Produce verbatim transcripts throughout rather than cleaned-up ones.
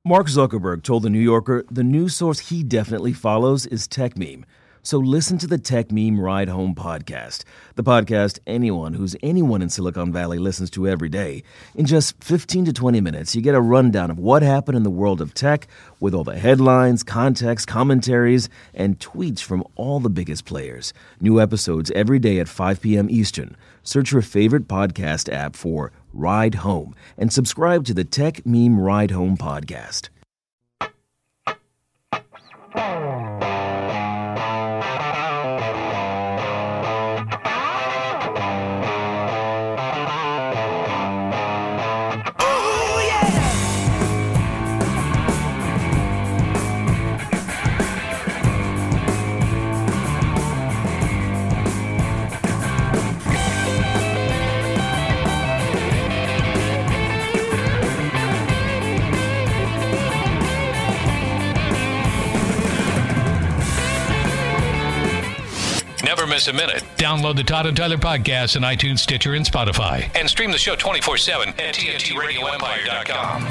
Mark Zuckerberg told The New Yorker the news source he definitely follows is TechMeme. So listen to the TechMeme Ride Home podcast, the podcast anyone who's anyone in Silicon Valley listens to every day. In just fifteen to twenty minutes, you get a rundown of what happened in the world of tech with all the headlines, context, commentaries, and tweets from all the biggest players. New episodes every day at five p.m. Eastern. Search your favorite podcast app for Ride Home and subscribe to the TechMeme Ride Home podcast. Never miss a minute. Download the Todd and Tyler podcast on iTunes, Stitcher, and Spotify. And stream the show twenty-four seven at T N T radio empire dot com.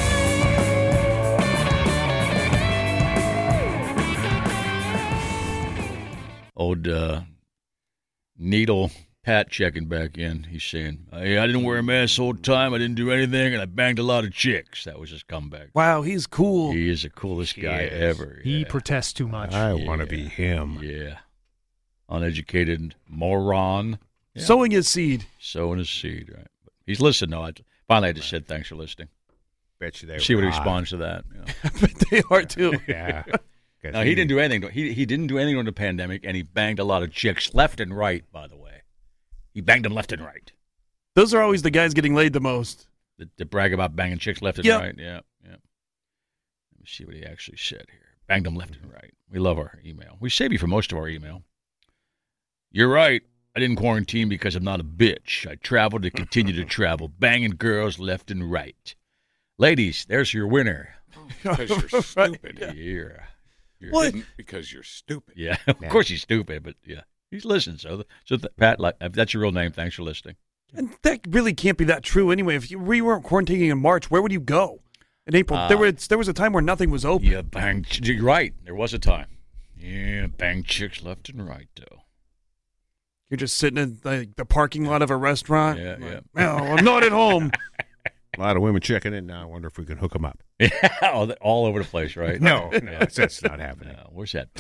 Old uh, Needle Pat checking back in. He's saying, hey, I didn't wear a mask the whole time. I didn't do anything, and I banged a lot of chicks. That was his comeback. Wow, he's cool. He is the coolest He guy is. ever. He yeah. protests too much. I Yeah. want to be him. Yeah. Uneducated moron. Yeah. Sowing his seed. Sowing his seed, right? But he's listened, though. I, finally, I just said thanks for listening. Bet you they See what he were hot. responds to that. You know. But they are too. Yeah. No, he didn't do anything. He he didn't do anything during the pandemic, and he banged a lot of chicks left and right, by the way. He banged them left and right. Those are always the guys getting laid the most. To, to brag about banging chicks left and Yep. right. Yeah, yeah. Let me see what he actually said here. Banged them left and right. We love our email. We save you for most of our email. You're right. I didn't quarantine because I'm not a bitch. I traveled to continue to travel, banging girls left and right. Ladies, there's your winner. Because you're stupid. Yeah. You're, you're What? Because you're stupid. Yeah, of Yeah. course he's stupid, but yeah, he's listening. So, so th- Pat, like, if that's your real name, thanks for listening. And that really can't be that true anyway. If you, we weren't quarantining in March, where would you go? In April, Uh, there was there was a time where nothing was open. Yeah, bang. You're right. There was a time. Yeah, bang chicks left and right, though. You're just sitting in the, the parking lot of a restaurant. Yeah, Like, yeah. No, I'm not at home. A lot of women checking in now. I wonder if we can hook them up. Yeah, all, all over the place, right? No, no, that's, that's not happening. No, where's that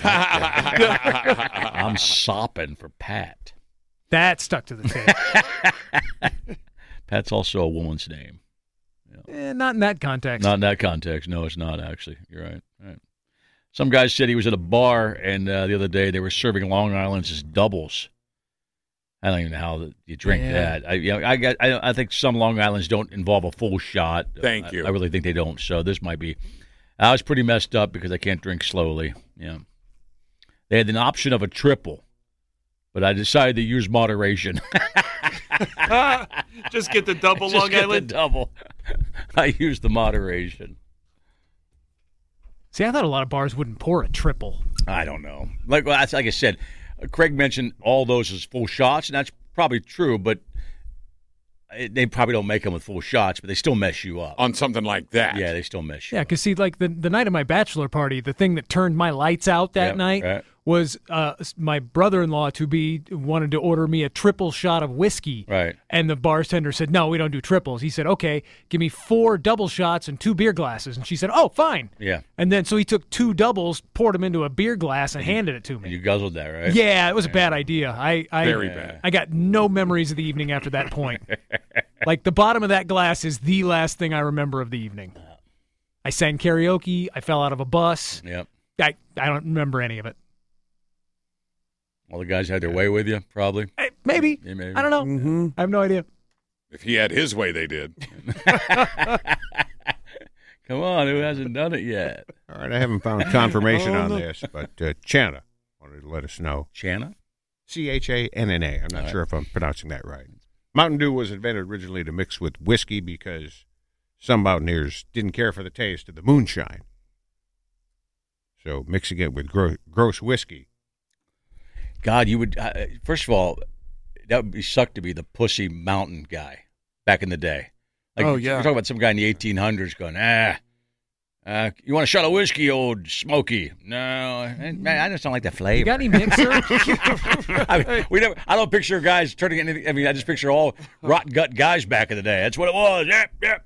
Pat? I'm sopping for Pat. That stuck to the tape. Pat's also a woman's name. Eh, not in that context. Not in that context. No, it's not, actually. You're right. right. Some guy said he was at a bar, and uh, the other day they were serving Long Island's as doubles. I don't even know how you drink Yeah. that. I, you know, I, got, I, I think some Long Islands don't involve a full shot. Thank I, you. I really think they don't. So this might be. I was pretty messed up because I can't drink slowly. Yeah. They had an option of a triple, but I decided to use moderation. Just get the double Just Long get Island. the double. I used the moderation. See, I thought a lot of bars wouldn't pour a triple. I don't know. Like well, that's like I said, uh, Craig mentioned all those as full shots, and that's probably true. But it, they probably don't make them with full shots, but they still mess you up. On something like that. Yeah, they still mess you. Yeah, up. because see, like the the night of my bachelor party, the thing that turned my lights out that Yep, night right. was uh, my brother-in-law to be wanted to order me a triple shot of whiskey. Right. And the bartender said, "No, we don't do triples." He said, "Okay, give me four double shots and two beer glasses." And she said, "Oh, fine." Yeah, And then so he took two doubles, poured them into a beer glass, and handed it to and me. you guzzled that, right? Yeah, it was a bad idea. I, I Very bad. I got no memories of the evening after that point. Like the bottom of that glass is the last thing I remember of the evening. I sang karaoke. I fell out of a bus. Yep. I, I don't remember any of it. All the guys had their way with you, probably. Eh, Maybe. Yeah, maybe. I don't know. Mm-hmm. I have no idea. If he had his way, they did. Come on, who hasn't done it yet? All right, I haven't found confirmation Oh, on no. this, but uh, Channa wanted to let us know. Channa? C H A N N A. I'm not All right. sure if I'm pronouncing that right. Mountain Dew was invented originally to mix with whiskey because some mountaineers didn't care for the taste of the moonshine. So mixing it with gro- gross whiskey. God, you would. Uh, first of all, that would be suck to be the pussy mountain guy back in the day. Like, Oh, yeah. You're talking about some guy in the eighteen hundreds going, ah, Uh, you want a shot of whiskey, old Smoky? No, man, I just don't like the flavor. You got any mixer? I mean, we never. I don't picture guys turning anything. I mean, I just picture all rotten gut guys back in the day. That's what it was. Yep, yep.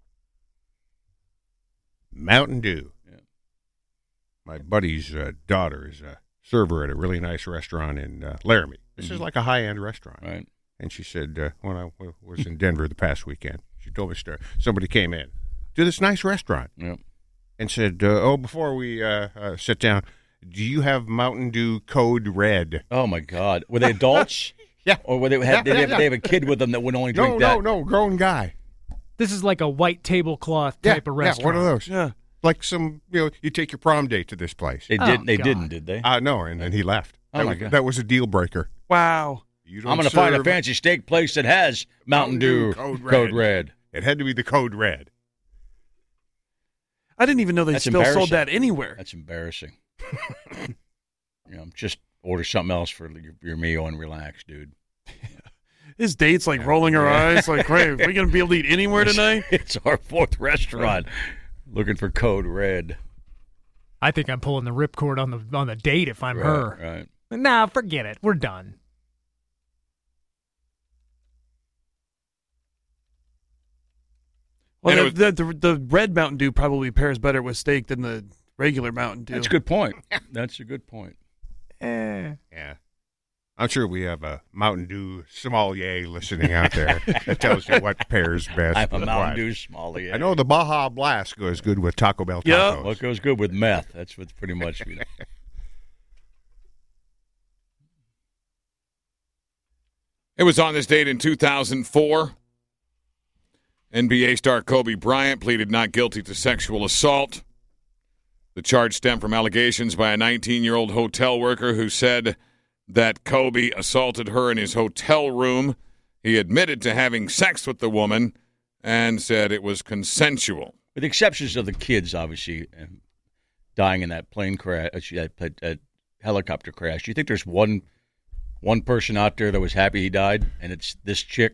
Mountain Dew. Yeah. My buddy's uh, daughter is a server at a really nice restaurant in uh, Laramie. This mm-hmm. is like a high-end restaurant. Right. And she said, uh, when I w- was in Denver the past weekend, she told me a story. Somebody came in to this nice restaurant. Yep. And said, uh, oh, before we uh, uh, sit down, do you have Mountain Dew Code Red? Oh, my God. Were they adults? Yeah. Or were they, had, yeah, did they, yeah, have, yeah. they have a kid with them that would only drink no, that? No, no, no, grown guy. This is like a white tablecloth Yeah, type of restaurant. Yeah, one of those. Yeah. Like some, you know, you take your prom date to this place. They, Oh, didn't, they God. didn't, did they? Uh, no, and then he left. Oh, that, my was, God. that was a deal breaker. Wow. You don't I'm going to find a serve- fancy steak place that has Mountain Dew Code Red. Code Red. It had to be the Code Red. I didn't even know they That's still embarrassing. sold that anywhere. That's embarrassing. You know, just order something else for your, your meal and relax, dude. His date's like rolling her eyes, like, "Hey, are we going to be able to eat anywhere tonight?" It's our fourth restaurant. Looking for Code Red. I think I'm pulling the ripcord on the on the date if I'm Right, her. right. Nah, forget it. We're done. Well, And the, it the, the the red Mountain Dew probably pairs better with steak than the regular Mountain Dew. That's a good point. That's a good point. Eh. Yeah. I'm sure we have a Mountain Dew sommelier listening out there that tells you what pairs best. I'm a with Mountain what. Dew sommelier. I know the Baja Blast goes good with Taco Bell tacos. Yeah. What goes good with meth? That's what's pretty much. You know. It was on this date in two thousand four. N B A star Kobe Bryant pleaded not guilty to sexual assault. The charge stemmed from allegations by a nineteen-year-old hotel worker who said that Kobe assaulted her in his hotel room. He admitted to having sex with the woman and said it was consensual. With the exceptions of the kids, obviously, um, dying in that plane crash, that, that, that helicopter crash. Do you think there's one one person out there that was happy he died, and it's this chick?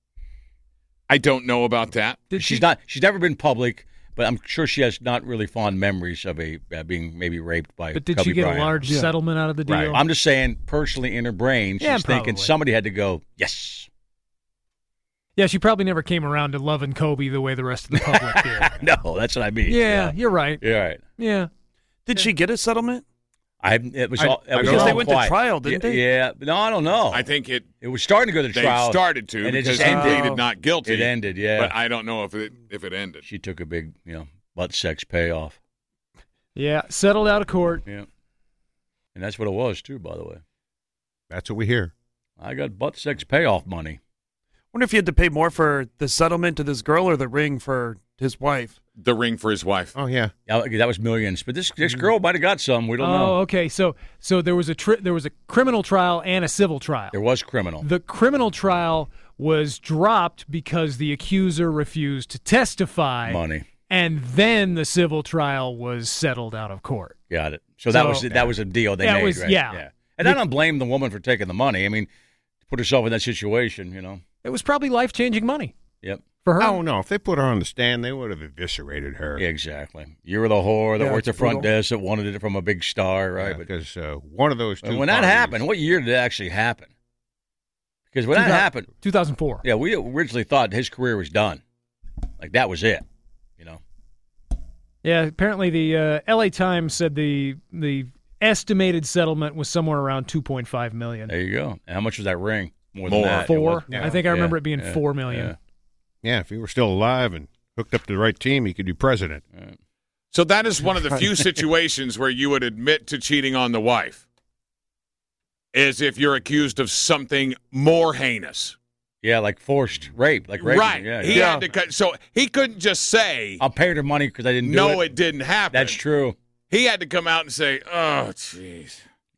I don't know about that. Did she's she- not. She's never been public, but I'm sure she has not really fond memories of a uh, being maybe raped by. But did Kobe she get Bryant. a large settlement out of the deal? Right. I'm just saying, personally, in her brain, she's Yeah, thinking probably. somebody had to go. Yes. Yeah, she probably never came around to loving Kobe the way the rest of the public did. No, that's what I mean. Yeah, you're right. You're right. Yeah. Did she get a settlement? I it was I- all. It I was don't all know. They went to quiet. trial, didn't yeah, they? Yeah, but no, I don't know. I think it. it was starting to go to They trial. started to and it because just he ended. pleaded not guilty. It ended, yeah. But I don't know if it if it ended. She took a big, you know, butt sex payoff. Yeah, settled out of court. Yeah, and that's what it was too. By the way, That's what we hear. I got butt sex payoff money. Wonder if he had to pay more for the settlement to this girl or the ring for his wife. The ring for his wife. Oh, yeah. Yeah, that was millions, but this this girl might have got some. We don't Oh, know. okay. So so there was a tri- there was a criminal trial and a civil trial. There was criminal. The criminal trial was dropped because the accuser refused to testify. Money. And then the civil trial was settled out of court. Got it. So that So- was that was a deal they That made, was- right? yeah. And I don't blame the woman for taking the money. I mean, to put herself in that situation, you know. It was probably life-changing money Yep. for her. Oh, no. If they put her on the stand, they would have eviscerated her. Exactly. You were the whore that Yeah, worked the it's front brutal. desk that wanted it from a big star, right? But Because uh, one of those two when that parties- happened, what year did it actually happen? Because when that Two thou- happened, two thousand four. yeah, we originally thought his career was done. Like that was it, you know. Yeah, apparently the uh, L A Times said the the estimated settlement was somewhere around two point five million There you go. And how much was that ring? More, More. than that. It Four. was- I think I remember Yeah, it being yeah, four million. yeah. Yeah, if he were still alive and hooked up to the right team, he could do president. So that is one of the few situations where you would admit to cheating on the wife, is if you're accused of something more heinous. Yeah, like forced rape, like rape. Right. Yeah, He yeah. had to cut. So he couldn't just say, I'll pay her money because I didn't do no, it. it didn't happen. That's true. He had to come out and say, oh, jeez.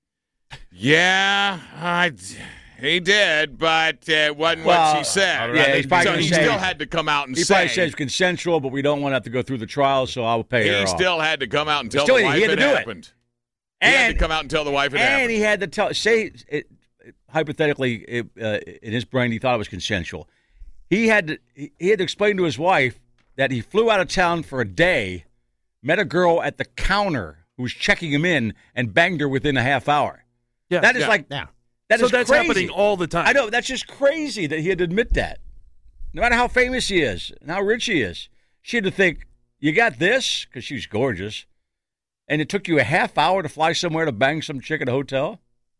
Yeah, I, he did, but it wasn't Well, what she said. yeah, he's probably so gonna he say- still had to come out and He say, probably says consensual, but we don't want to have to go through the trial, so I'll pay her he off. still had to come out and tell Still, the he wife had to it do it. happened. He had And- to come out and tell the wife it and happened. he had to tell, say, it, hypothetically, it, uh, in his brain, he thought it was consensual. He had to, he he had to explain to his wife that he flew out of town for a day, met a girl at the counter who was checking him in and banged her within a half hour. Yeah, that is yeah, like yeah. that so is that's crazy. happening all the time. I know, that's just crazy that he had to admit that. No matter how famous he is and how rich he is, she had to think, you got this? Because she's gorgeous. And it took you a half hour to fly somewhere to bang some chick at a hotel?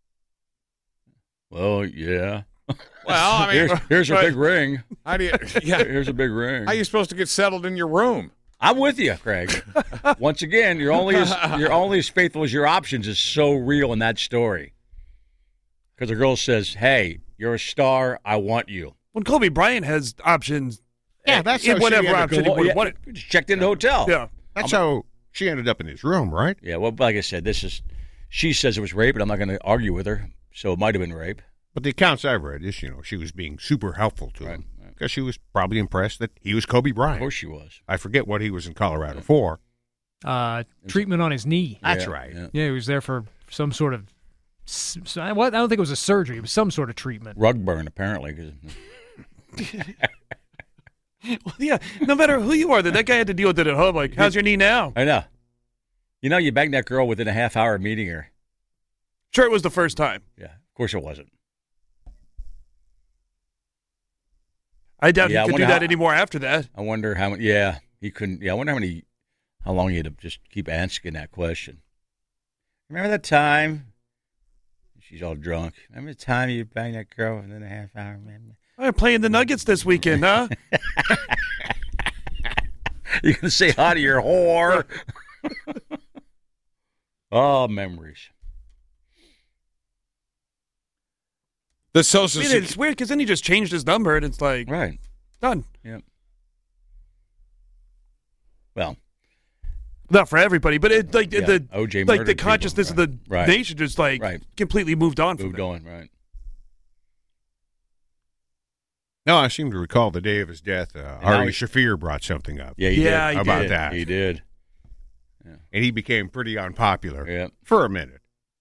Well, yeah. Well, I mean, here's, here's a but- big ring. How do you? Yeah. Here's a big ring. How are you supposed to get settled in your room? I'm with you, Craig. Once again, you're only as, you're only as faithful as your options is so real in that story. Because the girl says, hey, you're a star. I want you. When Kobe Bryant has options, Yeah, that's in how she whatever had to option go- he would yeah, want it. just checked in the hotel. Yeah. That's how she ended up in his room, right? Yeah, well, like I said, this is, she says it was rape, and I'm not going to argue with her, so it might have been rape. But the accounts I've read is, you know, she was being super helpful to Right, him right. because she was probably impressed that he was Kobe Of Bryant. course she was. I forget what he was in Colorado for. Uh, treatment on his knee. That's Yeah, right. yeah. Yeah, he was there for some sort of. s- s- I what- I don't think it was a surgery. It was some sort of treatment. Rug burn, apparently. 'Cause- Well, yeah, no matter who you are, that, that guy had to deal with it at home. Like, how's your knee now? I know. You know, you banged that girl within a half hour of meeting her. Sure, it was the first time. Yeah, of course it wasn't. I doubt Yeah, I he could do wonder that how- anymore after that. I wonder how many. Yeah, he couldn't. Yeah, I wonder how many. How long he had to just keep asking that question. Remember that time? She's all drunk. Remember the time you banged that girl within a half hour? Man? I'm playing the Nuggets this weekend, huh? You gonna say hi to your whore? Oh, memories. The I social mean, Security. it's weird because then he just changed his number and it's like, Right. done. Yep. Well, Not for everybody, but it like Yeah, the O J like murdered the people, consciousness of right. the Right. nation just like Right. completely moved on from moved it. on. Right. No, I seem to recall the day of his death. Uh, now Ari he- Shafir brought something up, Yeah. He Yeah, did. he About did. that. He did. and he became pretty unpopular Yeah. for a minute.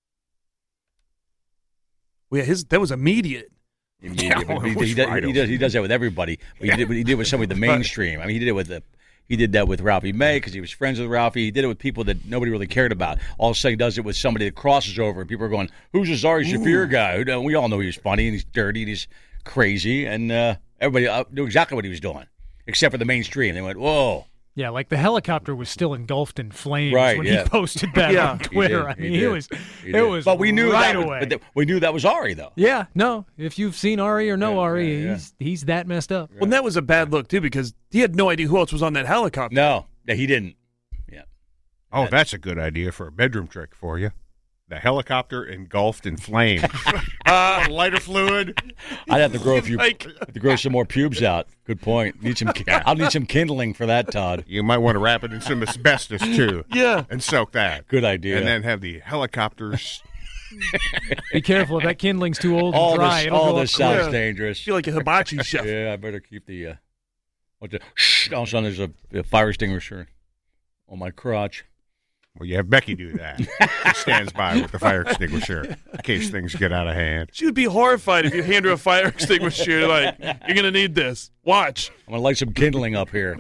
Well, yeah, his that was immediate. He, Yeah, he, but it he, was he, does, right he, over. does, he does that with everybody. But he did, but he did it with somebody the mainstream. I mean, he did it with the, he did that with Ralphie May because he was friends with Ralphie. He did it with people that nobody really cared about. All of a sudden, he does it with somebody that crosses over, and people are going, "Who's this Ari Shafir guy?" Who- We all know he's funny and he's dirty and he's crazy, and uh, everybody uh, knew exactly what he was doing, except for the mainstream. They went, "Whoa." Yeah, like the helicopter was still engulfed in flames Right, when yeah. he posted that Yeah. on He Twitter. did, I he mean, he, did, was he it did. was but we knew right that was, away. but th- we knew that was Ari though. Yeah, no. If you've seen Ari or know Yeah, Ari, yeah, yeah. he's he's that messed up. Well, and that was a bad look too because he had no idea who else was on that helicopter. No, yeah, he didn't. Yeah. Oh, that's a good idea for a bedroom trick for you. The helicopter engulfed in flames. uh, lighter fluid. I'd have to grow a few, Like- have to grow some more pubes out. Good point. Need some. I'll need some kindling for that, Todd. You might want to wrap it in some asbestos too. Yeah. And soak that. Good idea. And then have the helicopters. Be careful if that kindling's too old all and dry. this, it'll all go this up sounds quick. dangerous. I feel like a hibachi chef. Yeah, I better keep the. Uh, what the? Shh, all of a sudden, there's a, a fire extinguisher on my crotch. Well, you have Becky do that. She stands by with the fire extinguisher in case things get out of hand. She would be horrified if you hand her a fire extinguisher. Like, you're gonna need this. Watch. I'm gonna light some kindling up here.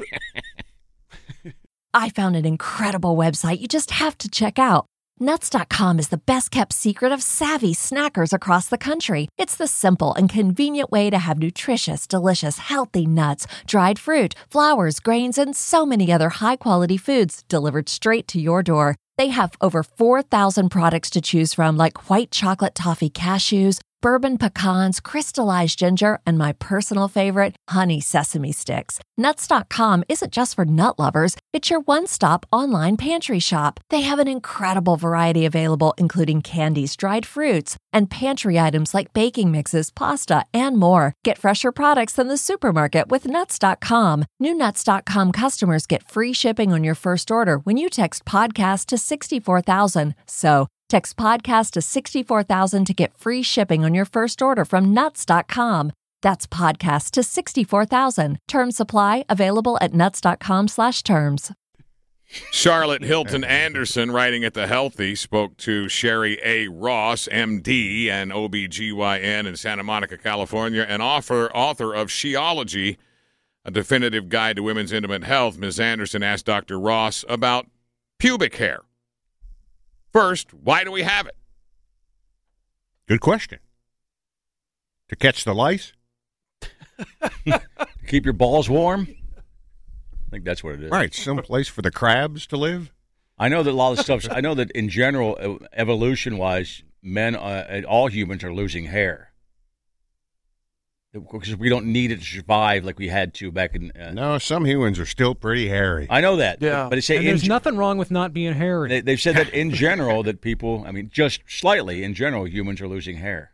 I found an incredible website you just have to check out. Nuts dot com is the best-kept secret of savvy snackers across the country. It's the simple and convenient way to have nutritious, delicious, healthy nuts, dried fruit, flowers, grains, and so many other high-quality foods delivered straight to your door. They have over four thousand products to choose from, like white chocolate toffee cashews, bourbon pecans, crystallized ginger, and my personal favorite, honey sesame sticks. Nuts dot com isn't just for nut lovers, it's your one-stop online pantry shop. They have an incredible variety available, including candies, dried fruits, and pantry items like baking mixes, pasta, and more. Get fresher products than the supermarket with Nuts dot com. New Nuts dot com customers get free shipping on your first order when you text podcast to sixty-four thousand. So, text podcast to sixty-four thousand to get free shipping on your first order from Nuts dot com. That's podcast to sixty-four thousand. Term supply available at nuts dot com slash terms. Charlotte Hilton Anderson, writing at The Healthy, spoke to Sherry A. Ross, M D and O B G Y N in Santa Monica, California, and author, author of Sheology, a definitive guide to women's intimate health. Miz Anderson asked Doctor Ross about pubic hair. First, why do we have it? Good question. To catch the lice? Keep your balls warm? I think that's what it is. Right, some place for the crabs to live? I know that a lot of stuff, I know that in general, evolution-wise, men, uh, and all humans are losing hair. Because we don't need it to survive like we had to back in... Uh, No, some humans are still pretty hairy. I know that. Yeah. But, but it's say And in, there's nothing wrong with not being hairy. they, they've said that in general that people, I mean, just slightly, in general, humans are losing hair.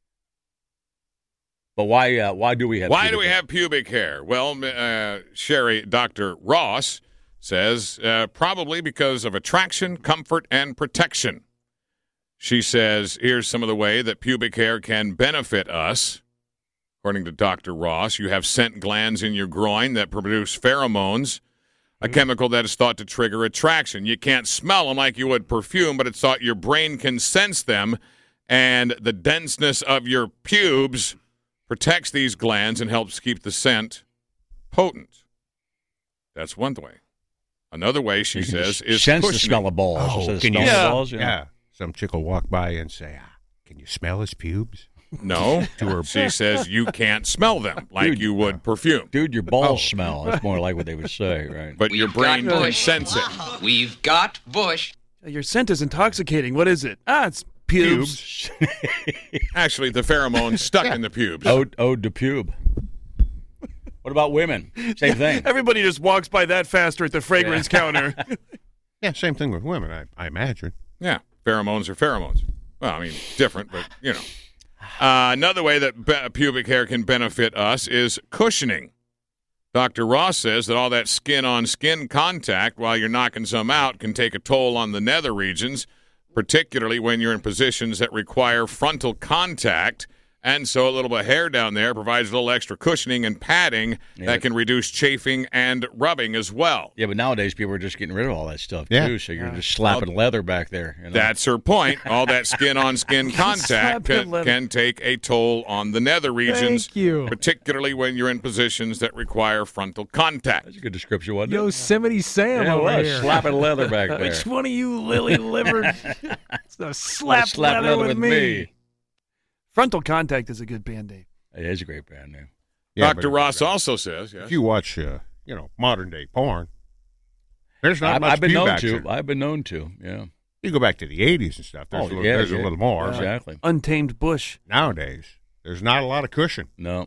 But why uh, Why do we have Why pubic do we hair? have pubic hair? Well, uh, Sherry, Doctor Ross says uh, probably because of attraction, comfort, and protection. She says, here's some of the way that pubic hair can benefit us. According to Doctor Ross, you have scent glands in your groin that produce pheromones, a chemical that is thought to trigger attraction. You can't smell them like you would perfume, but it's thought your brain can sense them, and the denseness of your pubes protects these glands and helps keep the scent potent. That's one way. Another way, she You can says, just is sense the cushioning. smell of balls. Oh, instead of can you- smelling Yeah. balls, you know? Yeah. Some chick will walk by and say, ah, can you smell his pubes? No, To her- she says you can't smell them like Dude, you would perfume, Dude, your balls Oh. smell. That's more like what they would say, right? but your We've brain got can Bush. sense it. We've got Bush. Your scent is intoxicating. What is it? Ah, it's pubes. Actually, the pheromones stuck in the pubes. Ode, ode to pube. What about women? Same thing. Everybody just walks by that faster at the fragrance counter. Yeah, same thing with women, I, I imagine. Yeah, pheromones are pheromones. Well, I mean, different, but, you know. Uh, another way that be- pubic hair can benefit us is cushioning. Doctor Ross says that all that skin-on-skin contact while you're knocking some out can take a toll on the nether regions, particularly when you're in positions that require frontal contact. And so a little bit of hair down there provides a little extra cushioning and padding Yeah. that can reduce chafing and rubbing as well. Yeah, but nowadays people are just getting rid of all that stuff, Yeah. too, so you're just slapping leather back there. You know? That's her point. All that skin-on-skin contact Slapping can, leather. can take a toll on the nether regions, Thank you. particularly when you're in positions that require frontal contact. That's a good description, wasn't it? Yosemite Sam Yeah, it over was. here. Slapping leather back there. Which one of you lily-livered so slap, Slap leather, with me? Frontal contact is a good Band-Aid. It is a great band name. Yeah, Doctor but Ross also says, yes. if you watch, uh, you know, modern-day porn, there's not I've, much I've been pube known action. to. I've been known to, yeah. You go back to the eighties and stuff, there's, Oh, a, little, yeah, there's yeah. a little more. but Exactly. Untamed bush. Nowadays, there's not a lot of cushion. No.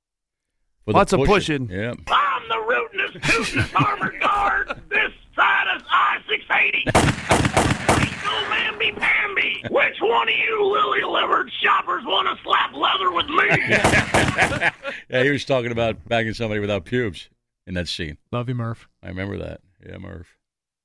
For the Lots of pushing. Yeah. I'm the rootinest, tootinest armored guard. This side is I six eighty. Ain't no mamby-pamby. Which one of you lily-livered shoppers want to slap leather with me? Yeah, he was talking about banging somebody without pubes in that scene. Love you, Murph. I remember that. Yeah, Murph.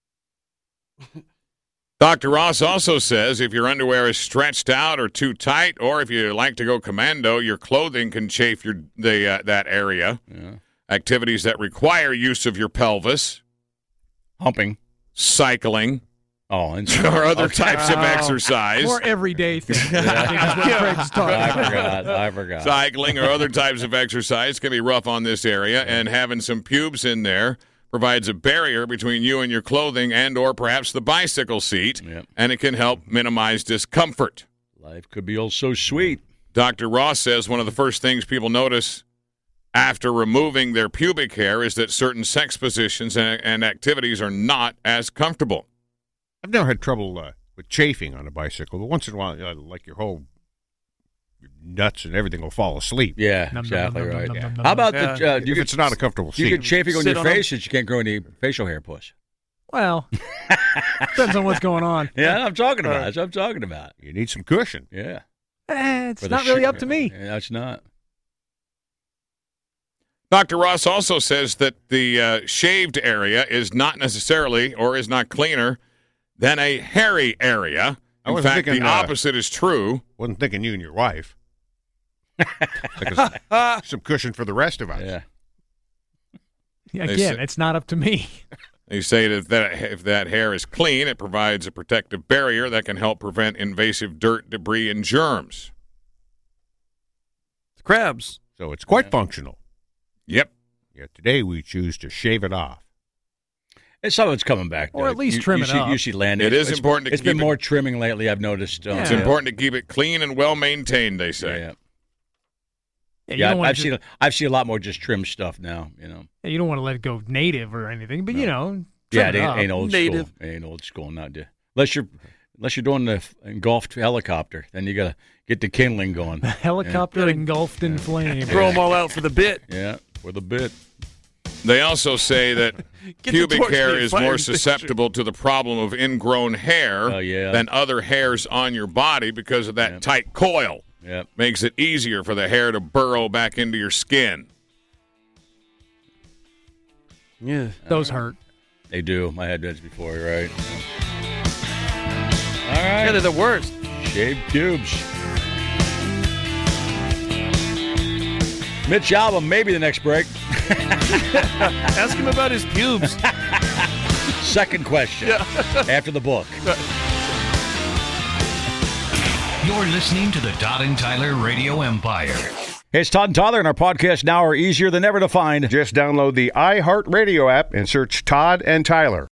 Doctor Ross also says if your underwear is stretched out or too tight, or if you like to go commando, your clothing can chafe your the uh, that area. Yeah. Activities that require use of your pelvis, Humping. cycling, Oh, and or other Okay. types of Wow. exercise. More everyday things. I think is what Craig's talking I about. forgot. I forgot. Cycling or other types of exercise can be rough on this area, and having some pubes in there provides a barrier between you and your clothing and or perhaps the bicycle seat, Yep. and it can help minimize discomfort. Life could be all so sweet. Doctor Ross says one of the first things people notice after removing their pubic hair is that certain sex positions and, and activities are not as comfortable. I've never had trouble uh, with chafing on a bicycle, but once in a while, uh, like your whole your nuts and everything will fall asleep. Yeah, Num, num, exactly num, num, right. num, num, num, How about Yeah. the? Uh, If you get, it's not a comfortable you seat. get chafing on Sit your on 'em. face that you can't grow any facial hair, puss. Well, depends on what's going on. Yeah, I'm talking about. That's what I'm talking about. You need some cushion. Yeah, Eh, it's For the not really shit- up to me. Yeah, it's not. Doctor Ross also says that the uh, shaved area is not necessarily or is not cleaner than a hairy area. I In wasn't fact, thinking, the uh, opposite is true. Wasn't thinking you and your wife. Because some cushion for the rest of us. Yeah. Yeah, They Again, say- it's not up to me. They say that if that, if that hair is clean, it provides a protective barrier that can help prevent invasive dirt, debris, and germs. It's crabs. So it's quite functional. Yep. Yet today we choose to shave it off. And some of it's coming back. Or though. at least you, trim you it see, up. You see land. It it's, is important to It's keep been it- more trimming lately, I've noticed. Uh, Yeah. It's Yeah. important to keep it clean and well maintained, they say. Yeah, Yeah, you yeah don't wanna I've just- seen I've seen a lot more just trim stuff now. You know. Yeah, you don't want to let it go native or anything, but you know, Yeah, trim it it ain't, up. ain't old Native. school. It ain't old school. Not to, unless you're unless you're doing the f- engulfed helicopter, then you gotta get the kindling going. Helicopter engulfed in flame. Throw them all out for the bit. Yeah, with a bit. They also say that Get the pubic torch hair and is fire more extinguisher. susceptible to the problem of ingrown hair Oh, yeah. than other hairs on your body because of that Yeah. tight coil. Yep. Makes it easier for the hair to burrow back into your skin. Yeah. Those hurt. They do. I had those before, you're right? All Yeah, right. they're the worst. Shaved pubes. Mitch Albom, maybe the next break. Ask him about his pubes. Second question. After the book. You're listening to the Todd and Tyler Radio Empire. Hey, it's Todd and Tyler, and our podcasts now are easier than ever to find. Just download the iHeartRadio app and search Todd and Tyler.